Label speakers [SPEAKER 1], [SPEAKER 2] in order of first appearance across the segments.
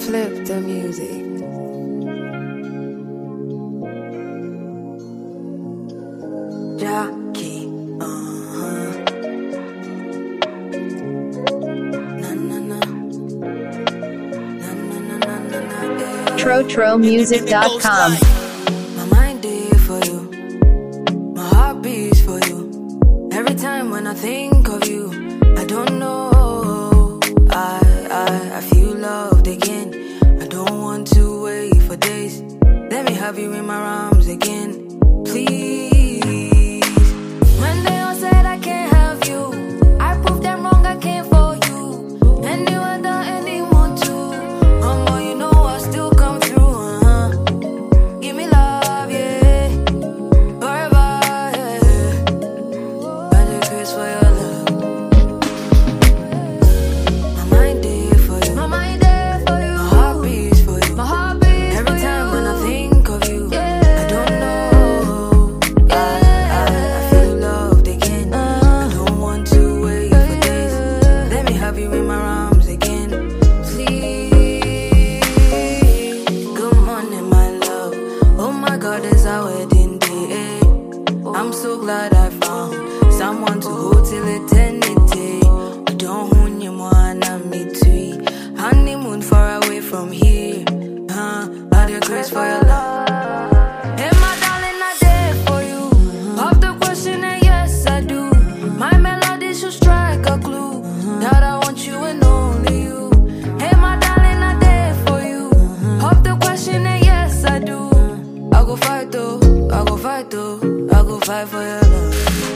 [SPEAKER 1] Flip the music. Jackie,
[SPEAKER 2] TroTroMusic.com.
[SPEAKER 1] My mind day for you, my heart beats for you. Every time when I think of you, I don't know. I feel loved again. I don't want to wait for days. Let me have you in my arms again, please. When they all said I can't have you, I proved them wrong. I came for you. Anyone done anyone too. Mama, you know I still come through. Give me love, yeah. Forever, yeah. I do Chris for your love. My mind day for you. My mind day for you. My heart beats for you. My heart beats every time when I think of you. I don't know. I feel loved again. I don't want to wait for days. Let me have you in my arms again, please. Good morning, my love. Oh my God, it's our wedding day. I'm so glad I found someone to hold till eternity. We don't own you more than me too. Honeymoon far away from here. I do grace for your love. Hey, my darling, I did for you. Pop the question and yes, I do. My melody should strike a clue that I want you and only you. Hey, my darling, I did for you. Pop the question and yes, I do. I go fight though, I go fight though, I go fight for your love.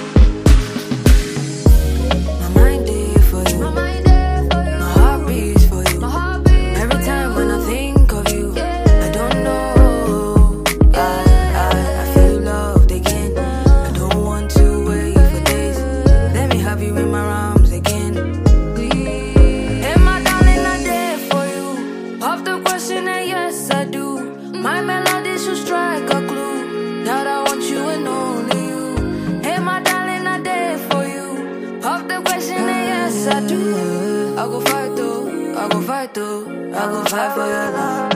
[SPEAKER 1] My mind day for you. My mind day for you. My heart beats for you. My heart beats every time when I think of you. I don't know. I feel loved again. I don't want to wait for days. Let me have you in my arms again, please. Hey, my darling, I did for you. Pop the question and yes, I do. My melody should strike a clue that I want you and only you. Hey, my darling, I did for you. Pop the question and yes, I do. I go fight though, I go fight though, I go fight for your love.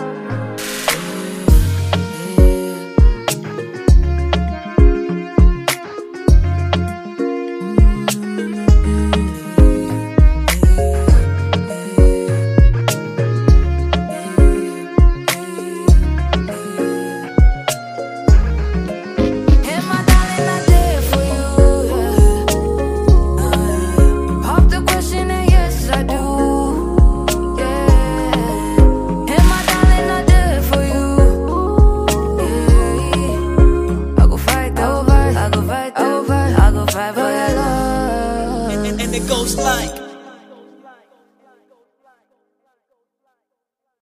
[SPEAKER 1] Hey, my darling, I did for you, yeah. Pop the question and yes, I do, yeah. Hey, my darling, I did for you, yeah. I go fight, I go fight, I go fight, I go fight, I go fight for your love.
[SPEAKER 3] And it goes like